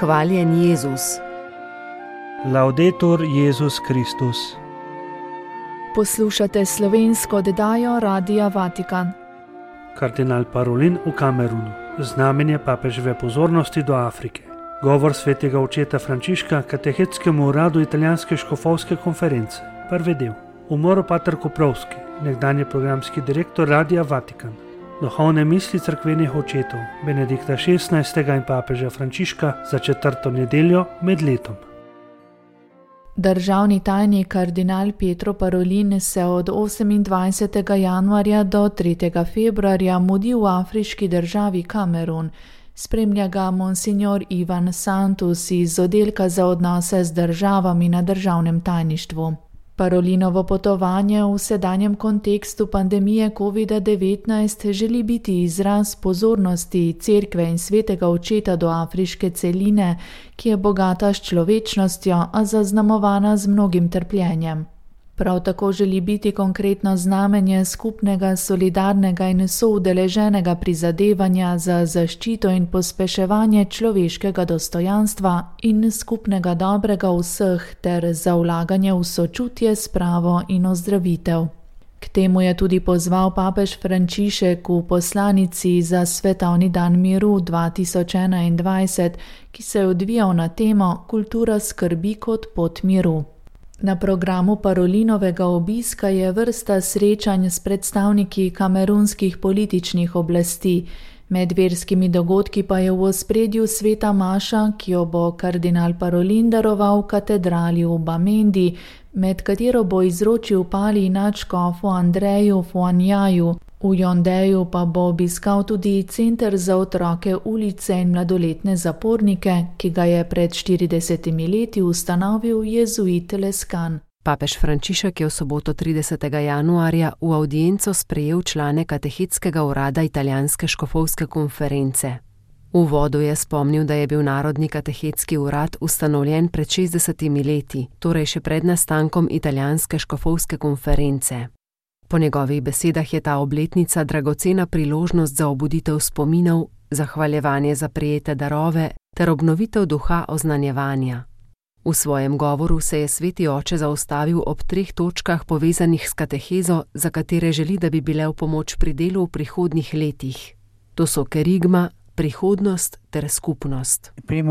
Hvaljen Jezus. Laudetur Jezus Kristus. Poslušate slovensko oddajo Radia Vatikan. Kardinal Parolin v Kamerunu. Znamenje papeževe pozornosti do Afrike. Govor svetega očeta Frančiška katehetskemu uradu italijanske škofovske konference. Prvi del. Umrl pater Koprovski, nekdanji programski direktor Radia Vatikan. Duhovne misli cerkvenih očetov Benedikta XVI. In papeža Frančiška za 4. nedeljo med letom. Državni tajnik kardinal Pietro Parolin se od 28. januarja do 3. februarja mudi v afriški državi Kamerun. Spremlja ga monsignor Ivan Santos iz oddelka za odnose z državami na državnem tajništvu. Parolinovo potovanje v sedanjem kontekstu pandemije COVID-19 želi biti izraz pozornosti cerkve in svetega očeta do afriške celine, ki je bogata s človečnostjo, a zaznamovana z mnogim trpljenjem. Prav tako želi biti konkretno znamenje skupnega, solidarnega in soudeleženega prizadevanja za zaščito in pospeševanje človeškega dostojanstva in skupnega dobrega vseh ter za vlaganje v sočutje, spravo in ozdravitev. K temu je tudi pozval papež Frančišek v poslanici za Svetovni dan miru 2021, ki se je odvijal na temo Kultura skrbi kot pot miru. Na programu Parolinovega obiska je vrsta srečanj s predstavniki kamerunskih političnih oblasti. Med verskimi dogodki pa je v ospredju sveta maša, ki jo bo kardinal Parolin daroval v katedrali v Bamendi, med katero bo izročil pali nadškofu Andreju Fuanjaju. V Jondeju pa bo obiskal tudi center za otroke, ulice in mladoletne zapornike, ki ga je pred 40 leti ustanovil jezuit Lescan. Papež Frančišek je v soboto 30. januarja v avdienco sprejel člane katehetskega urada italijanske škofovske konference. V uvodu je spomnil, da je bil Narodni katehetski urad ustanovljen pred 60 leti, torej še pred nastankom italijanske škofovske konference. Po njegovih besedah je ta obletnica dragocena priložnost za obuditev spominov, zahvaljevanje za prejete darove ter obnovitev duha oznanjevanja. V svojem govoru se je sveti oče zaustavil ob 3 točkah povezanih s katehezo, za katere želi, da bi bile v pomoč pri delu v prihodnjih letih. To so kerigma, prihodnost ter skupnost.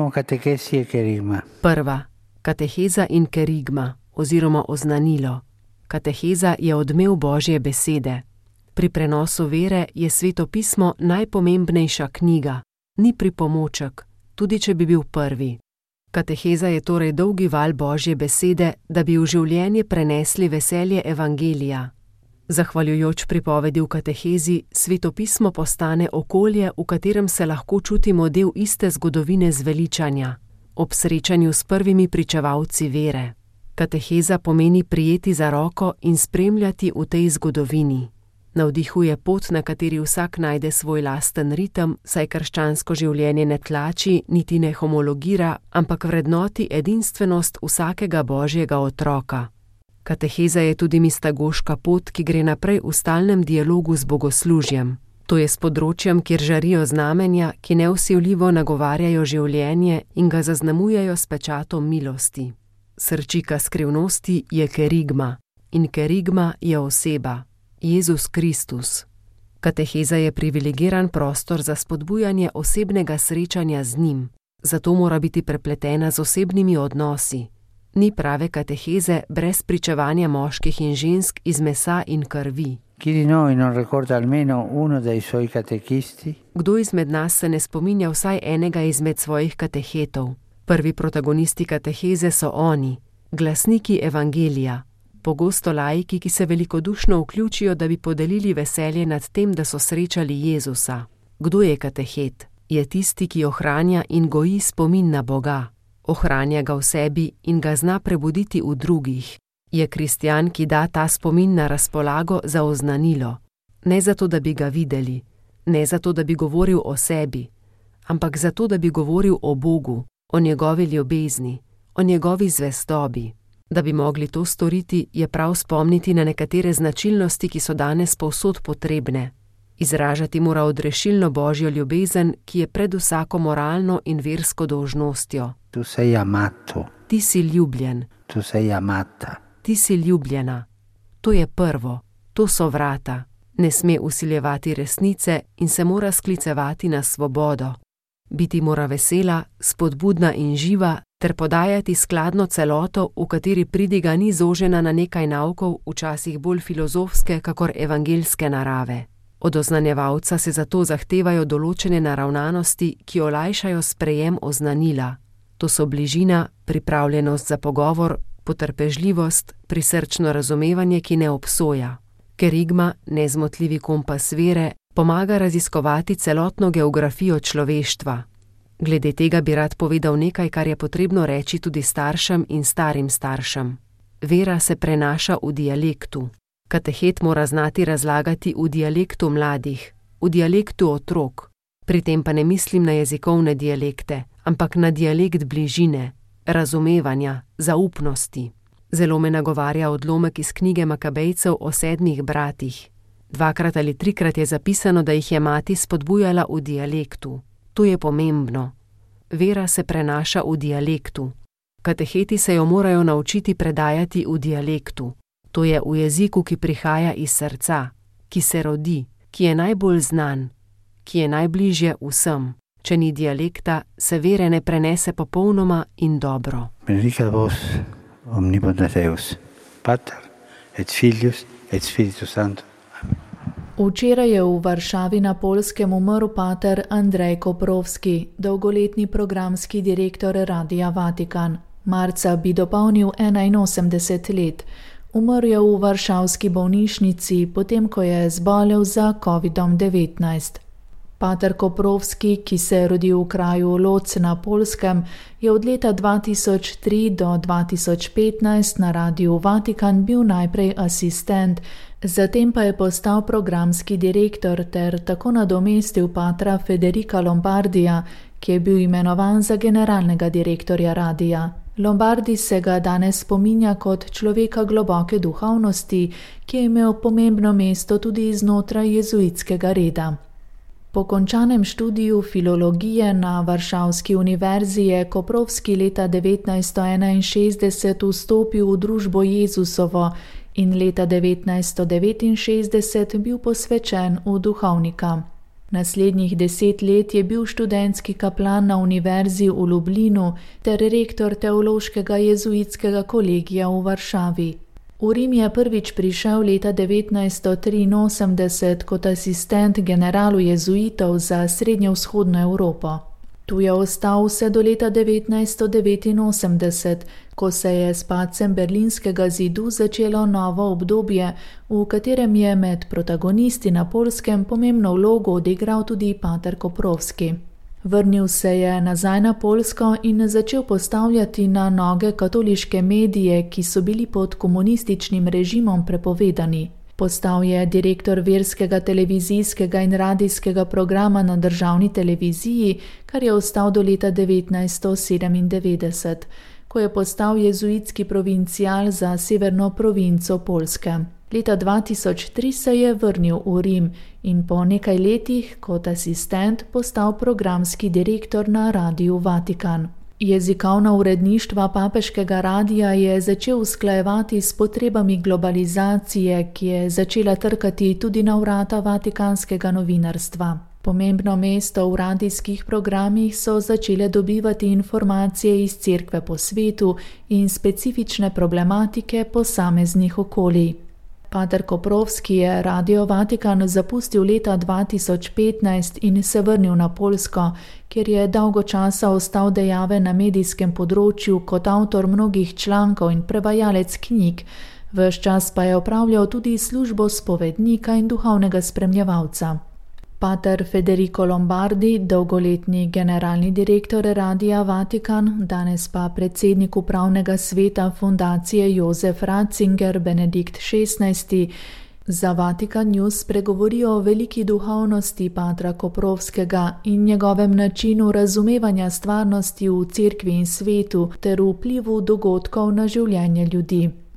Prva, kateheza in kerigma oziroma oznanilo. Kateheza je odmev Božje besede. Pri prenosu vere je Sveto pismo najpomembnejša knjiga, ni pripomoček, tudi če bi bil prvi. Kateheza je torej dolgi val Božje besede, da bi v življenje prenesli veselje evangelija. Zahvaljujoč pripovedi v katehezi, Sveto pismo postane okolje, v katerem se lahko čutimo del iste zgodovine zveličanja, ob srečanju s prvimi pričevalci vere. Kateheza pomeni prijeti za roko in spremljati v tej zgodovini. Navdihuje pot, na kateri vsak najde svoj lasten ritem, saj krščansko življenje ne tlači, niti ne homologira, ampak vrednoti edinstvenost vsakega Božjega otroka. Kateheza je tudi mistagoška pot, ki gre naprej v stalnem dialogu z bogoslužjem. To je s področjem, kjer žarijo znamenja, ki nevsiljivo nagovarjajo življenje in ga zaznamujejo s pečatom milosti. Srčika skrivnosti je kerigma in kerigma je oseba, Jezus Kristus. Kateheza je privilegiran prostor za spodbujanje osebnega srečanja z njim, zato mora biti prepletena z osebnimi odnosi. Ni prave kateheze brez pričevanja moških in žensk iz mesa in krvi. Kdo izmed nas se ne spominja vsaj enega izmed svojih katehetov? Prvi protagonisti kateheze so oni, glasniki evangelija, pogosto laiki, ki se velikodušno vključijo, da bi podelili veselje nad tem, da so srečali Jezusa. Kdo je katehet? Je tisti, ki ohranja in goji spomin na Boga. Ohranja ga v sebi in ga zna prebuditi v drugih. Je kristjan, ki da ta spomin na razpolago za oznanilo. Ne zato, da bi ga videli, ne zato, da bi govoril o sebi, ampak zato, da bi govoril o Bogu, o njegovi ljubezni, o njegovi zvestobi. Da bi mogli to storiti, je prav spomniti na nekatere značilnosti, ki so danes povsod potrebne. Izražati mora odrešilno božjo ljubezen, ki je pred vsako moralno in versko dolžnostjo. Tu sei amato. Ti si ljubljen. Tu sei amata. Ti si ljubljena. To je prvo, to so vrata. Ne sme vsiljevati resnice in se mora sklicevati na svobodo. Biti mora vesela, spodbudna in živa ter podajati skladno celoto, v kateri pridiga ni zožena na nekaj naukov, včasih bolj filozofske kakor evangeljske narave. Od oznanjevalca se zato zahtevajo določene naravnanosti, ki olajšajo sprejem oznanila. To so bližina, pripravljenost za pogovor, potrpežljivost, prisrčno razumevanje, ki ne obsoja. Kerigma, nezmotljivi kompas vere, pomaga raziskovati celotno geografijo človeštva. Glede tega bi rad povedal nekaj, kar je potrebno reči tudi staršem in starim staršem. Vera se prenaša v dialektu. Katehet mora znati razlagati v dialektu mladih, v dialektu otrok. Pri tem pa ne mislim na jezikovne dialekte, ampak na dialekt bližine, razumevanja, zaupnosti. Zelo me nagovarja odlomek iz knjige Makabejcev o 7 bratih. 2 ali 3 je zapisano, da jih je mati spodbujala v dialektu. To je pomembno. Vera se prenaša v dialektu. Kateheti se jo morajo naučiti predajati v dialektu. To je v jeziku, ki prihaja iz srca, ki se rodi, ki je najbolj znan, ki je najbližje vsem. Če ni dialekta, se vere ne prenese popolnoma in dobro. Benedicat vos omnipotens Deus, Pater et Filius et Spiritus Sanctus. Včeraj je v Varšavi na Poljskem umrl pater Andrej Koprovski, dolgoletni programski direktor Radia Vatikan. Marca bi dopolnil 81 let. Umrl je v varšavski bolnišnici, potem ko je zbolel za COVID-19. Pater Koprovski, ki se je rodil v kraju Lodz na Poljskem, je od leta 2003 do 2015 na Radiu Vatikan bil najprej asistent, zatem pa je postal programski direktor ter tako nadomestil patra Federica Lombardija, ki je bil imenovan za generalnega direktorja radia. Lombardi se ga danes spominja kot človeka globoke duhovnosti, ki je imel pomembno mesto tudi znotraj jezuitskega reda. Po končanem študiju filologije na Varšavski univerzi je Koprovski leta 1961 vstopil v družbo Jezusovo in leta 1969 bil posvečen v duhovnika. Naslednjih 10 let je bil študentski kaplan na univerzi v Lublinu ter rektor teološkega jezuitskega kolegija v Varšavi. V Rim je prvič prišel leta 1983 kot asistent generalu jezuitov za srednjevzhodno Evropo. Tu je ostal vse do leta 1989, ko se je s padcem Berlinskega zidu začelo novo obdobje, v katerem je med protagonisti na Poljskem pomembno vlogo odigral tudi pater Koprovski. Vrnil se je nazaj na Poljsko in začel postavljati na noge katoliške medije, ki so bili pod komunističnim režimom prepovedani. Postal je direktor verskega televizijskega in radijskega programa na državni televiziji, kar je ostal do leta 1997, ko je postal jezuitski provincial za severno provinco Poljske. Leta 2003 se je vrnil v Rim in po nekaj letih kot asistent postal programski direktor na Radiu Vatikan. Jezikovna uredništva papeškega radija je začel usklajevati s potrebami globalizacije, ki je začela trkati tudi na vrata vatikanskega novinarstva. Pomembno mesto v radijskih programih so začele dobivati informacije iz cerkve po svetu in specifične problematike posameznih okolij. Pater Koprovski je Radio Vatikan zapustil leta 2015 in se vrnil na Poljsko, kjer je dolgo časa ostal dejaven na medijskem področju kot avtor mnogih člankov in prevajalec knjig, ves čas pa je opravljal tudi službo spovednika in duhovnega spremljevalca. Pater Federico Lombardi, dolgoletni generalni direktor Radia Vatikan, danes pa predsednik upravnega sveta fundacije Josef Ratzinger Benedikt XVI, za Vatikan News spregovori o veliki duhovnosti patra Koprovskega in njegovem načinu razumevanja stvarnosti v cerkvi in svetu ter vplivu dogodkov na življenje ljudi.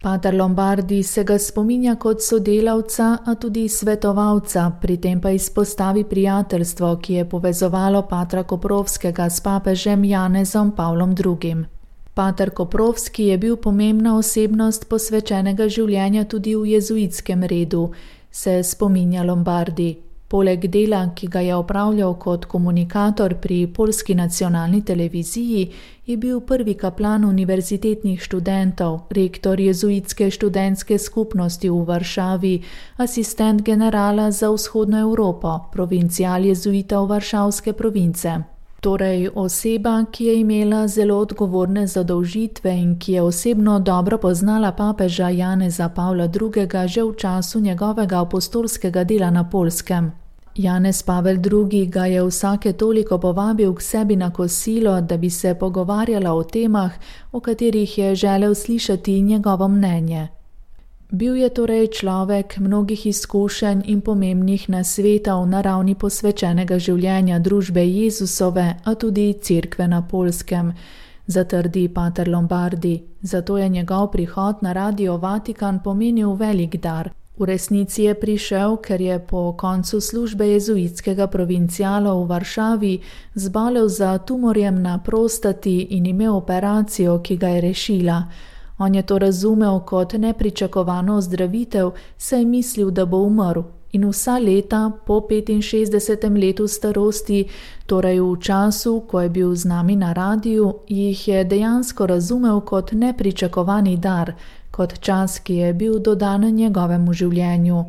Pater Lombardi se ga spominja kot sodelavca, a tudi svetovalca, pri tem pa izpostavi prijateljstvo, ki je povezovalo patra Koprovskega s papežem Janezom Pavlom II. Pater Koprovski je bil pomembna osebnost posvečenega življenja tudi v jezuitskem redu, se spominja Lombardi. Poleg dela, ki ga je opravljal kot komunikator pri poljski nacionalni televiziji, je bil prvi kaplan univerzitetnih študentov, rektor jezuitske študentske skupnosti v Varšavi, asistent generala za vzhodno Evropo, provincial jezuitov Varšavske province. Torej oseba, ki je imela zelo odgovorne zadolžitve in ki je osebno dobro poznala papeža Janeza Pavla II. Že v času njegovega apostolskega dela na Poljskem. Janez Pavel II. Ga je vsake toliko povabil k sebi na kosilo, da bi se pogovarjala o temah, o katerih je želel slišati njegovo mnenje. Bil je torej človek mnogih izkušenj in pomembnih nasvetov na ravni posvečenega življenja družbe Jezusove, a tudi cerkve na Poljskem, zatrdi pater Lombardi. Zato je njegov prihod na Radio Vatikan pomenil velik dar. V resnici je prišel, ker je po koncu službe jezuitskega provinciala v Varšavi zbolel za tumorjem na prostati in imel operacijo, ki ga je rešila. On je to razumel kot nepričakovano ozdravitev, saj je mislil, da bo umrl. In vsa leta po 65. letu starosti, torej v času, ko je bil z nami na radiju, jih je dejansko razumel kot nepričakovani dar, kot čas, ki je bil dodan njegovemu življenju.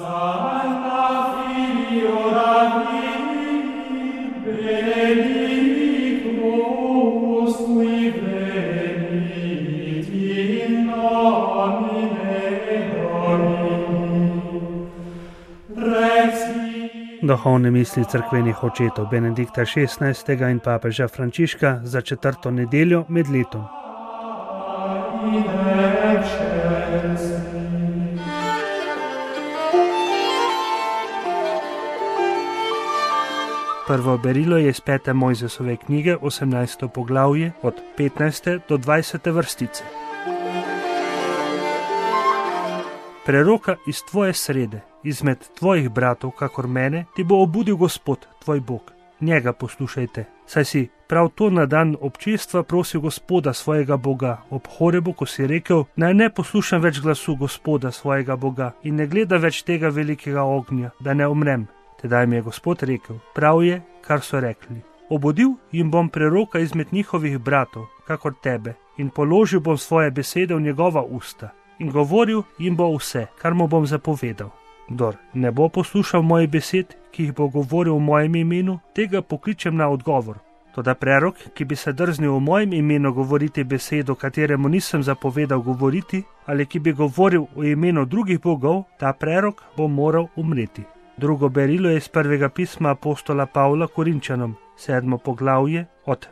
Duhovne misli cerkvenih očetov Benedikta XVI. In papeža Frančiška za 4. nedeljo med letom. Prvo berilo je iz 5. Mojzesove knjige, 18. poglavje, od 15. do 20. vrstice. Preroka iz tvoje srede, izmed tvojih bratov, kakor mene, ti bo obudil Gospod, tvoj Bog. Njega poslušajte, saj si prav to na dan občestva prosil Gospoda svojega Boga ob Horebu, ko si rekel, naj ne poslušam več glasu Gospoda svojega Boga in ne gleda več tega velikega ognja, da ne umrem. Tedaj mi je Gospod rekel, prav je, kar so rekli. Obudil jim bom preroka izmed njihovih bratov, kakor tebe, in položil bom svoje besede v njegova usta. In govoril jim bo vse, kar mu bom zapovedal. Kdor ne bo poslušal mojih besed, ki jih bo govoril v mojem imenu, tega pokličem na odgovor. Toda prerok, ki bi se drznil v mojem imenu govoriti besedo, kateremu nisem zapovedal govoriti, ali ki bi govoril v imenu drugih bogov, ta prerok bo moral umreti. Drugo berilo je iz prvega pisma apostola Pavla Korinčanom, 7. poglavje, od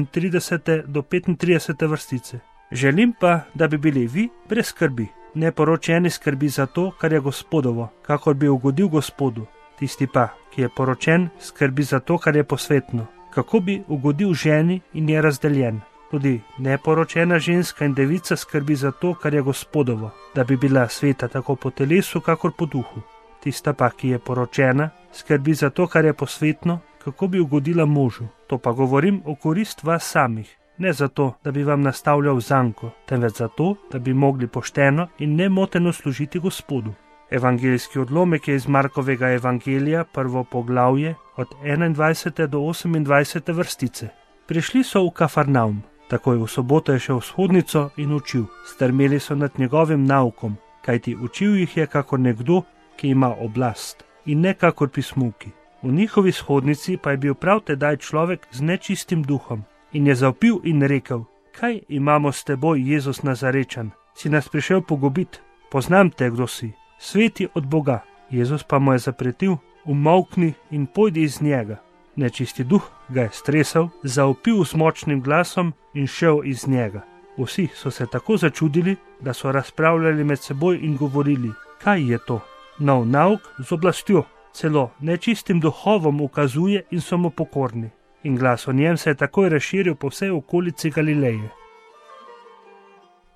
32. do 35. vrstice. Želim pa, da bi bili vi brez skrbi, neporočeni skrbi za to, kar je Gospodovo, kakor bi ugodil Gospodu. Tisti pa, ki je poročen, skrbi za to, kar je posvetno, kako bi ugodil ženi in je razdeljen. Tudi neporočena ženska in devica skrbi za to, kar je Gospodovo, da bi bila sveta tako po telesu, kakor po duhu. Tista pa, ki je poročena, skrbi za to, kar je posvetno, kako bi ugodila možu. To pa govorim o korist vas samih. Ne zato, da bi vam nastavljal zanko, temveč zato, da bi mogli pošteno in nemoteno služiti Gospodu. Evangeljski odlomek je iz Markovega evangelija, 1. poglavje, od 21. do 28. vrstice. Prišli so v Kafarnaum. Takoj v soboto je šel v shodnico in učil. Strmeli so nad njegovim naukom, kajti učil jih je kakor nekdo, ki ima oblast, in ne kakor pismuki. V njihovi shodnici pa je bil prav tedaj človek z nečistim duhom. In je zavpil in rekel, kaj imamo s teboj, Jezus Nazarečan? Si nas prišel pogubiti? Poznam te, kdo si. Sveti od Boga. Jezus pa mu je zapretil, umolkni in pojdi iz njega. Nečisti duh ga je stresal, zavpil s močnim glasom in šel iz njega. Vsi so se tako začudili, da so razpravljali med seboj in govorili, kaj je to? Nov nauk z oblastjo, celo nečistim duhovom ukazuje in so mu pokorni. In glas o njem se je takoj razširil po vsej okolici Galileje.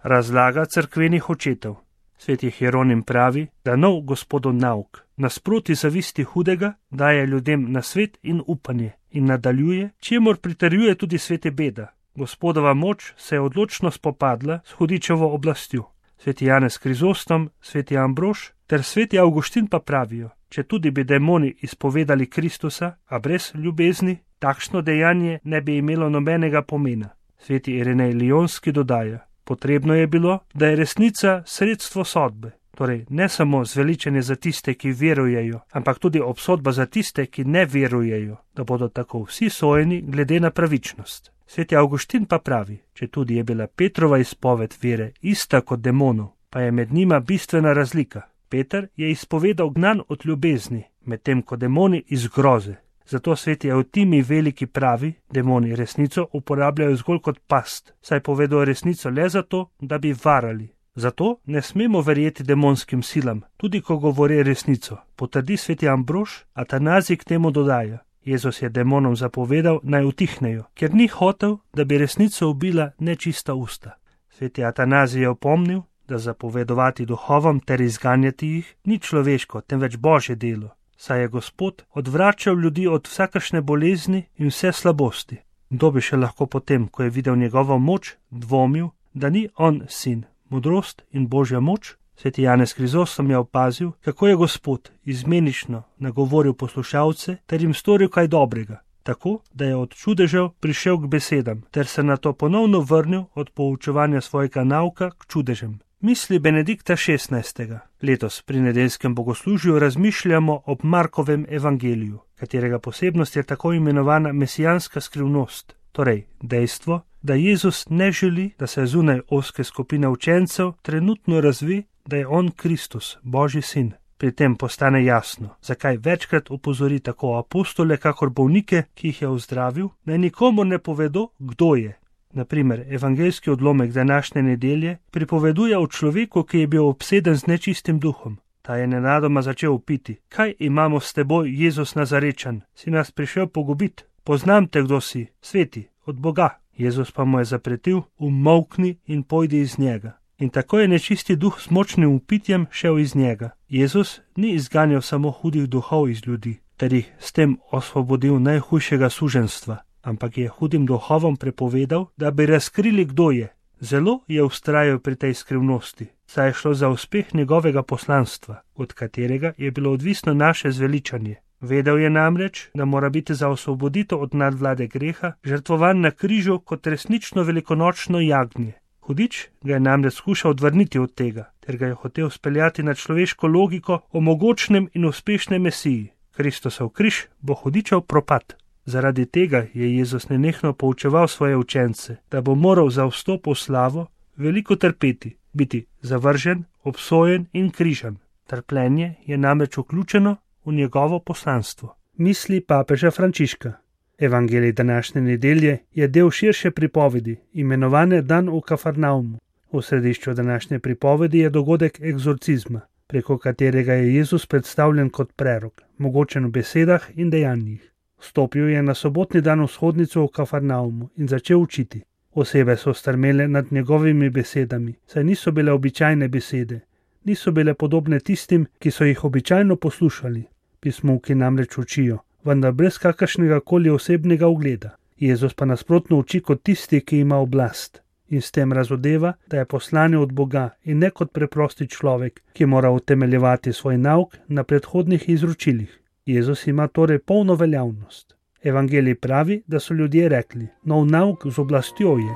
Razlaga cerkvenih očetov. Sveti Hieronim pravi, da nov Gospodov nauk nasproti zavisti hudega daje ljudem nasvet in upanje in nadaljuje, čemur pritrjuje tudi sveti Beda. Gospodova moč se je odločno spopadla s hudičevo oblastjo. Sveti Janez Krizostom, sveti Ambrož ter sveti Avguštin pa pravijo, če tudi bi demoni izpovedali Kristusa, a brez ljubezni, takšno dejanje ne bi imelo nobenega pomena. Sveti Irenej Lionski dodaja, potrebno je bilo, da je resnica sredstvo sodbe, torej ne samo zveličenje za tiste, ki verujejo, ampak tudi obsodba za tiste, ki ne verujejo, da bodo tako vsi sojeni glede na pravičnost. Sveti Avguštin pa pravi, če tudi je bila Petrova izpoved vere ista kot demonov, pa je med njima bistvena razlika. Peter je izpovedal gnan od ljubezni, medtem ko demoni iz groze. Zato sveti Eutimi veliki pravi, demoni resnico uporabljajo zgolj kot past, saj povedo resnico le zato, da bi varali. Zato ne smemo verjeti demonskim silam, tudi ko govori resnico, potrdi sveti Ambrož, Atanazij k temu dodaja. Jezus je demonom zapovedal, naj utihnejo, ker ni hotel, da bi resnico ubila nečista usta. Sveti Atanazij je opomnil, da zapovedovati duhovom ter izganjati jih ni človeško, temveč Božje delo, saj je Gospod odvračal ljudi od vsakršne bolezni in vse slabosti. Kdo bi še lahko potem, ko je videl njegovo moč, dvomil, da ni on sin, modrost in Božja moč? Sveti Janez Krizostom je opazil, kako je Gospod izmenično nagovoril poslušalce ter jim storil kaj dobrega, tako, da je od čudežev prišel k besedam, ter se nato ponovno vrnil od poučevanja svojega nauka k čudežem. Misli Benedikta XVI. Letos pri nedeljskem bogoslužju razmišljamo ob Markovem evangeliju, katerega posebnost je tako imenovana mesijanska skrivnost, torej dejstvo, da Jezus ne želi, da se zunaj ozke skupine učencev trenutno razve, da je on Kristus, Božji sin. Pri tem postane jasno, zakaj večkrat opozori tako apostole, kakor bolnike, ki jih je ozdravil, naj nikomur ne povedo, kdo je. Naprimer, evangeljski odlomek današnje nedelje pripoveduje o človeku, ki je bil obseden z nečistim duhom. Ta je nenadoma začel piti. Kaj imamo s teboj, Jezus Nazarečan? Si nas prišel pogubiti? Poznam te, kdo si, sveti, od Boga. Jezus pa mu je zapretil, umolkni in pojdi iz njega. In tako je nečisti duh s močnim upitjem šel iz njega. Jezus ni izganjal samo hudih duhov iz ljudi, ter jih s tem osvobodil najhujšega suženjstva, ampak je hudim duhovom prepovedal, da bi razkrili, kdo je. Zelo je vztrajal pri tej skrivnosti, saj je šlo za uspeh njegovega poslanstva, od katerega je bilo odvisno naše zveličanje. Vedel je namreč, da mora biti za osvoboditev od nadvlade greha žrtvovan na križu kot resnično velikonočno jagnje. Hudič ga je namreč skušal odvrniti od tega, ter ga je hotel speljati na človeško logiko o mogočnem in uspešnem mesiji. Kristusov križ bo hudičev propad. Zaradi tega je Jezus nenehno poučeval svoje učence, da bo moral za vstop v slavo veliko trpeti, biti zavržen, obsojen in križan. Trpljenje je namreč vključeno v njegovo poslanstvo. Misli papeža Frančiška. Evangelij današnje nedelje je del širše pripovedi, imenovane Dan v Kafarnaumu. V središču današnje pripovedi je dogodek egzorcizma, preko katerega je Jezus predstavljen kot prerok, mogočen v besedah in dejanjih. Stopil je na sobotni dan vzhodnico v Kafarnaumu in začel učiti. Osebe so strmele nad njegovimi besedami, saj niso bile običajne besede, niso bile podobne tistim, ki so jih običajno poslušali. Pismovki namreč učijo, vendar brez kakršnega koli osebnega ugleda. Jezus pa nasprotno uči kot tisti, ki ima oblast, in s tem razodeva, da je poslani od Boga in ne kot preprosti človek, ki mora utemeljevati svoj nauk na predhodnih izročilih. Jezus ima torej polno veljavnost. Evangelij pravi, da so ljudje rekli, nov nauk z oblastjo je.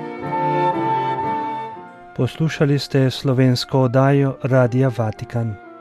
Poslušali ste slovensko oddajo Radia Vatikan.